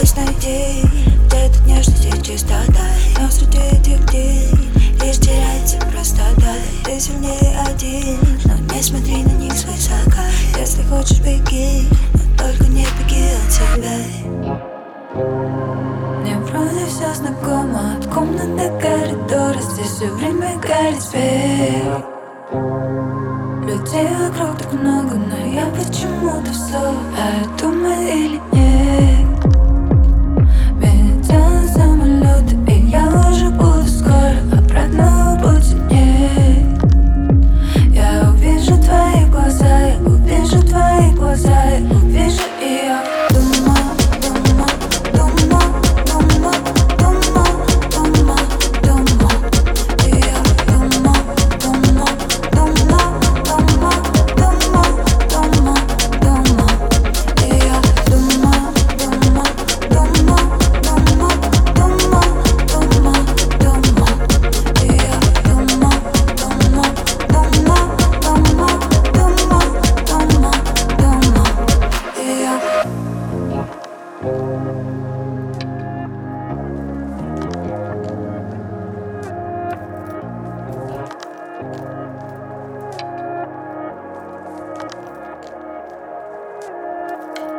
пытаюсь найти где-то нежность и чистота, но среди этих дней лишь теряется простота. Ты сильнее один, но не смотри на них свысока. Если хочешь, беги, но только не беги от себя. Мне вроде все знакомо, от комнат до коридора. Здесь все время горит свет. Людей вокруг так много, но я почему-то все. А я думаю или нет? Меня тянут самолеты, и я уже буду скоро. Обратного пути нет. Я увижу твои глаза, я увижу твои глаза, я увижу, и я думаю.